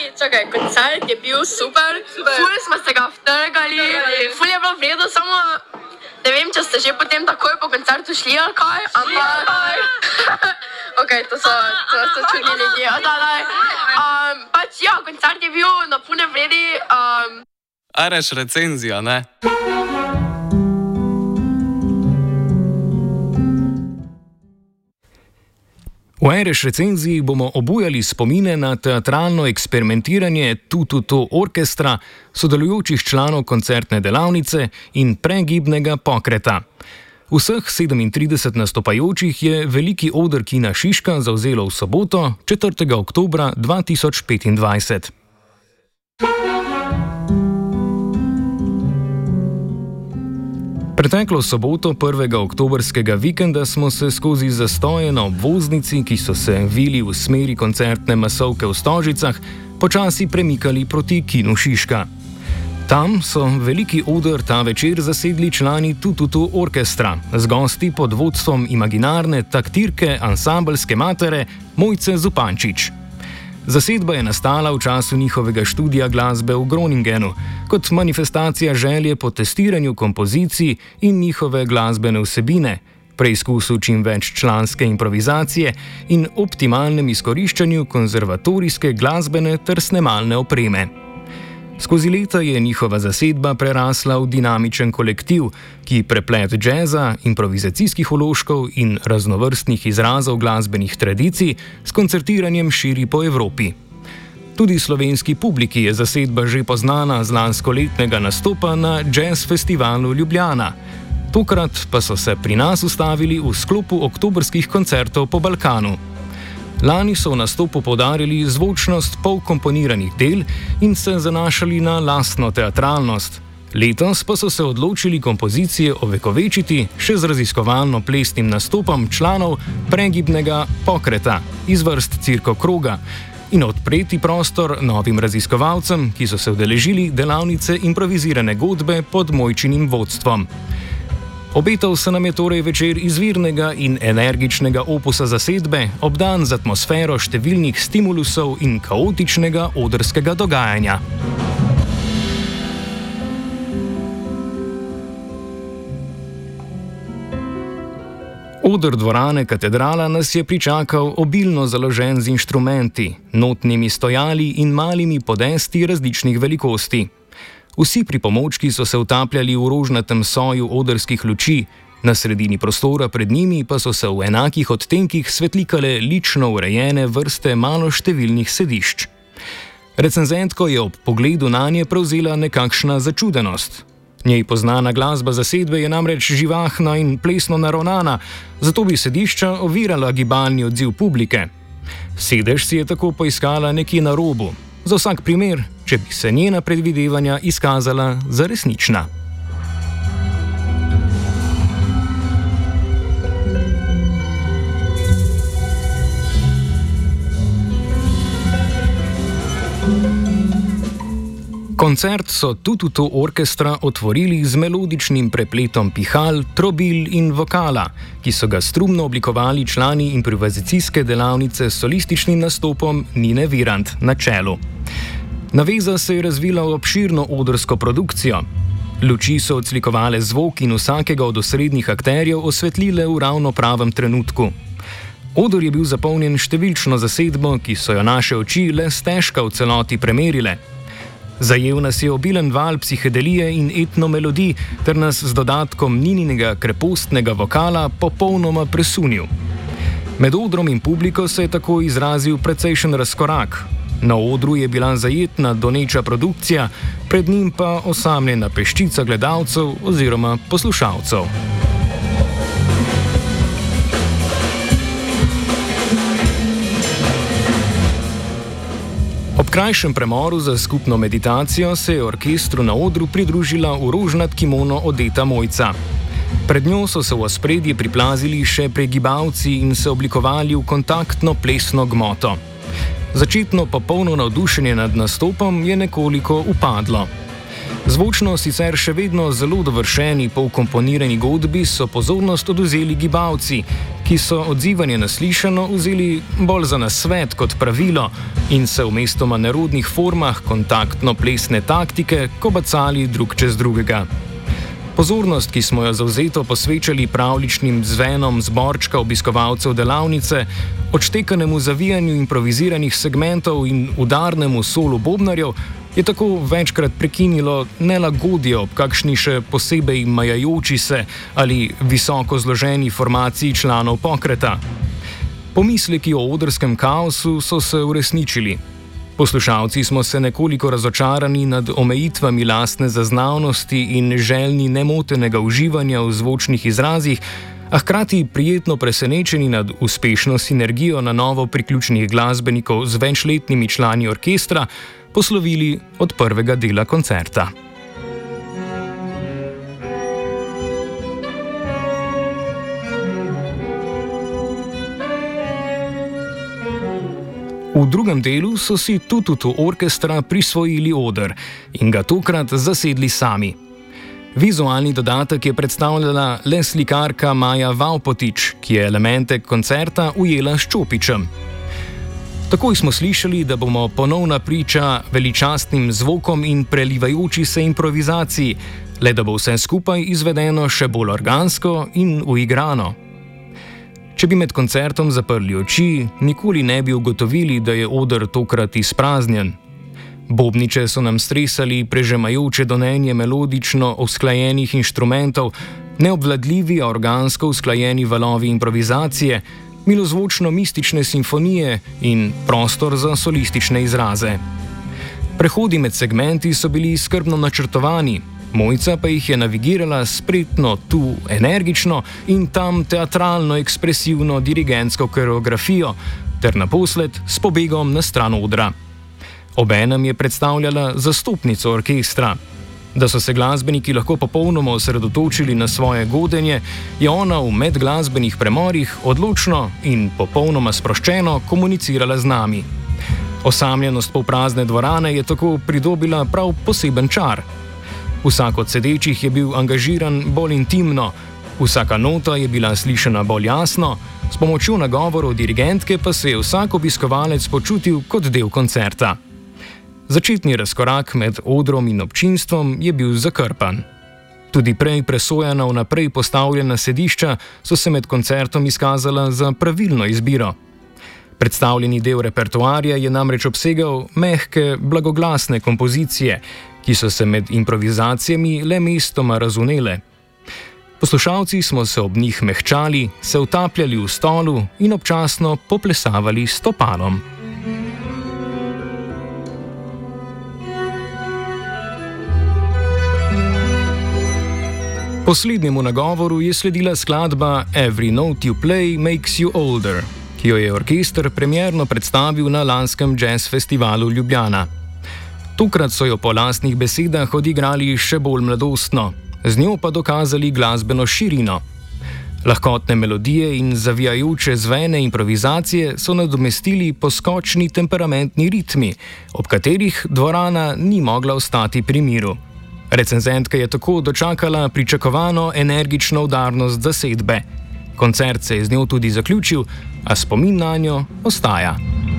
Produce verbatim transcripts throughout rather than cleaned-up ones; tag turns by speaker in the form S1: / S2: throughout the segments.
S1: čakaj, koncert je bil super, ful smo se ga vtrgali, ful je bilo vredo, samo ne vem, če ste že potem takoj po koncertu šli ali kaj, ampak ok, to so, to so čudni ljudje, da, da. Um, pač ja, koncert je bil na pune vredi. Um...
S2: Areš recenzija, ne?
S3: V Areš recenziji bomo obujali spomine na teatralno eksperimentiranje Tututu orkestra, sodelujočih članov koncertne delavnice in pregibnega pokreta. Vseh sedemintrideset nastopajočih je veliki oder Kina Šiška zavzelo v soboto, četrtega oktobra dva tisoč petindvajset. Preteklo soboto prvega oktobrskega vikenda smo se skozi zastoje na obvoznici, ki so se vili v smeri koncertne masovke v Stožicah, počasi premikali proti Kinu Šiška. Tam so veliki oder ta večer zasedli člani Tututu orkestra z gosti pod vodstvom imaginarne taktirke ansambelske matere Mojce Zupančič. Zasedba je nastala v času njihovega študija glasbe v Groningenu, kot manifestacija želje po testiranju kompozicij in njihove glasbene vsebine, preizkusu čim več članske improvizacije in optimalnem izkoriščanju konzervatorijske glasbene ter snemalne opreme. Skozi leta je njihova zasedba prerasla v dinamičen kolektiv, ki preplet džeza, improvizacijskih vložkov in raznovrstnih izrazov glasbenih tradicij s koncertiranjem širi po Evropi. Tudi slovenski publiki je zasedba že poznana z lanskoletnega nastopa na Jazz Festivalu Ljubljana. Tokrat pa so se pri nas ustavili v sklopu oktobrskih koncertov po Balkanu. Lani so v nastopu poudarili zvočnost polkomponiranih del in se zanašali na lastno teatralnost. Letos pa so se odločili kompozicije ovekovečiti še z raziskovalno plesnim nastopom članov pregibnega pokreta iz vrst Cirko Kroga in odpreti prostor novim raziskovalcem, ki so se udeležili delavnice improvizirane godbe pod Mojčinim vodstvom. Obetal se nam je torej večer izvirnega in energičnega opusa zasedbe, obdan z atmosfero številnih stimulusov in kaotičnega odrskega dogajanja. Oder dvorane Katedrala nas je pričakal obilno založen z inštrumenti, notnimi stojali in malimi podesti različnih velikosti. Vsi pripomočki so se utapljali v rožnatem soju odrskih luči, na sredini prostora pred njimi pa so se v enakih odtenkih svetlikale lično urejene vrste maloštevilnih sedišč. Recenzentko je ob pogledu nanje prevzela nekakšna začudenost. Njej poznana glasba zasedbe je namreč živahna in plesno naravnana, zato bi sedišča ovirala gibalni odziv publike. Sedež si je tako poiskala nekje na robu, za vsak primer, če bi se njena predvidevanja izkazala za resnična. Koncert so Tututu orkestra otvorili z melodičnim prepletom pihal, trobil in vokala, ki so ga strumno oblikovali člani improvizacijske delavnice s solističnim nastopom Nine Virant na čelu. Naveza se je razvila v obširno odrsko produkcijo. Luči so odslikovale zvok in vsakega od osrednjih akterjev osvetlile v ravno pravem trenutku. Oder je bil zapolnjen številčno zasedbo, ki so jo naše oči le stežka v celoti premerile. Zajel nas je obilen val psihedelije in etnomelodij ter nas z dodatkom Nininega krepostnega vokala popolnoma presunil. Med odrom in publiko se je tako izrazil precejšen razkorak. Na odru je bila zajetna doneča produkcija, pred njim pa osamljena peščica gledalcev oziroma poslušalcev. Ob krajšem premoru za skupno meditacijo se je orkestru na odru pridružila v rožnat kimono odeta Mojca. Pred njo so se v ospredje priplazili še pregibalci in se oblikovali v kontaktno plesno gmoto. Začetno popolno navdušenje nad nastopom je nekoliko upadlo. Zvočno sicer še vedno zelo dovršeni polkomponirani godbi so pozornost odvzeli gibalci, ki so odzivanje na slišano vzeli bolj za nasvet kot pravilo in se v mestoma nerodnih formah kontaktno-plesne taktike kobacali drug čez drugega. Pozornost, ki smo jo zavzeto posvečali pravličnim zvenom zborčka obiskovalcev delavnice, odštekanemu zavijanju improviziranih segmentov in udarnemu solu bobnarjev, je tako večkrat prekinilo nelagodje ob kakšni še posebej majajoči se ali visoko zloženi formaciji članov pokreta. Pomisleki o odrskem kaosu so se uresničili. Poslušalci smo se nekoliko razočarani nad omejitvami lastne zaznavnosti in željni nemotenega uživanja v zvočnih izrazih, a hkrati prijetno presenečeni nad uspešno sinergijo na novo priključnih glasbenikov z večletnimi člani orkestra, poslovili od prvega dela koncerta. V drugem delu so si Tututu orkestra prisvojili oder in ga tokrat zasedli sami. Vizualni dodatek je predstavljala le slikarka Maja Vaupotič, ki je elemente koncerta ujela s čopičem. Takoj smo slišali, da bomo ponovna priča veličastnim zvokom in prelivajoči se improvizaciji, le da bo vse skupaj izvedeno še bolj organsko in uigrano. Če bi med koncertom zaprli oči, nikoli ne bi ugotovili, da je oder tokrat izpraznjen. Bobniče so nam stresali prežemajoče donenje melodično usklajenih inštrumentov, neobvladljivi organsko usklajeni valovi improvizacije, milozvočno mistične simfonije in prostor za solistične izraze. Prehodi med segmenti so bili skrbno načrtovani, Mojca pa jih je navigirala spretno tu energično in tam teatralno ekspresivno dirigentsko koreografijo ter naposled s pobegom na stran odra. Obenem je predstavljala zastopnico orkestra. Da so se glasbeniki lahko popolnoma osredotočili na svoje godenje, je ona v medglasbenih premorih odločno in popolnoma sproščeno komunicirala z nami. Osamljenost polprazne dvorane je tako pridobila prav poseben čar. Vsak od sedečih je bil angažiran bolj intimno, vsaka nota je bila slišana bolj jasno, s pomočjo nagovorov dirigentke pa se je vsak obiskovalec počutil kot del koncerta. Začetni razkorak med odrom in občinstvom je bil zakrpan. Tudi prej presojana vnaprej postavljena sedišča so se med koncertom izkazala za pravilno izbiro. Predstavljeni del repertoarja je namreč obsegal mehke, blagoglasne kompozicije, ki so se med improvizacijami le mestoma razvnele. Poslušalci smo se ob njih mehčali, se utapljali v stolu in občasno poplesavali s stopalom. Poslednjemu nagovoru je sledila skladba Every Note You Play Makes You Older, ki jo je orkester premierno predstavil na lanskem jazz festivalu Ljubljana. Tokrat so jo po lastnih besedah odigrali še bolj mladostno, z njo pa dokazali glasbeno širino. Lahkotne melodije in zavijajoče zvene improvizacije so nadomestili poskočni temperamentni ritmi, ob katerih dvorana ni mogla ostati pri miru. Recenzentka je tako dočakala pričakovano energično udarnost zasedbe. Koncert se je z njo tudi zaključil, a spomin na njo ostaja.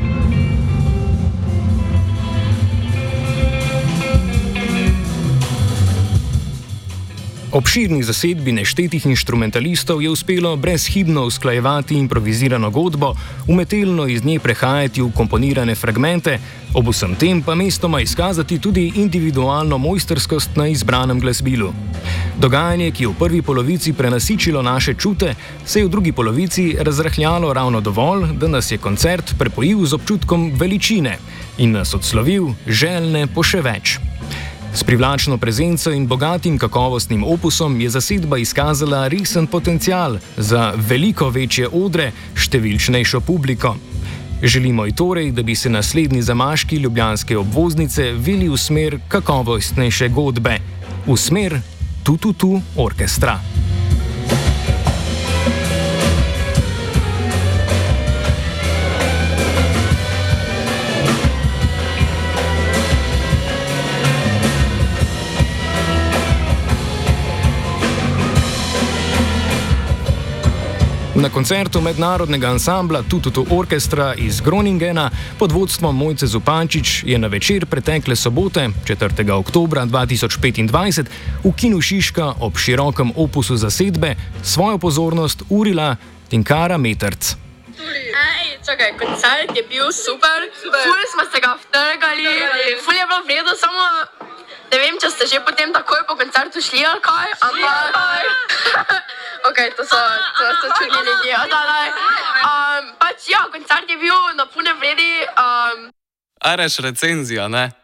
S3: Obširni zasedbi neštetih inštrumentalistov je uspelo brezhibno usklajevati improvizirano godbo, umetelno iz nje prehajati v komponirane fragmente, ob vsem tem pa mestoma izkazati tudi individualno mojsterskost na izbranem glasbilu. Dogajanje, ki je v prvi polovici prenasičilo naše čute, se je v drugi polovici razrahljalo ravno dovolj, da nas je koncert prepojil z občutkom veličine in nas odslovil željne po še več. S privlačno prezenco in bogatim kakovostnim opusom je zasedba izkazala resen potencial za veliko večje odre, številčnejšo publiko. Želimo ji torej, da bi se naslednji zamaški ljubljanske obvoznice vili v smer kakovostnejše godbe, v smer Tututu orkestra. Na koncertu mednarodnega ansambla Tututu Orkestra iz Groningena pod vodstvom Mojce Zupančič je na večer pretekle sobote, četrtega oktobra dva tisoč petindvajset, v Kinu Šiška ob širokem opusu zasedbe svojo pozornost urila Tinkara Meterc.
S1: Ej, čakaj, koncert je bil super, ful smo se ga vtrgali, ful je bilo v redu, samo ne vem, če ste že potem takoj po koncertu šli ali kaj, ampak... Ok, to so, to so čudni ljudje, odalaj. Um, pač ja, koncert je bil na pune vredi. Um...
S2: Areš recenzija, ne?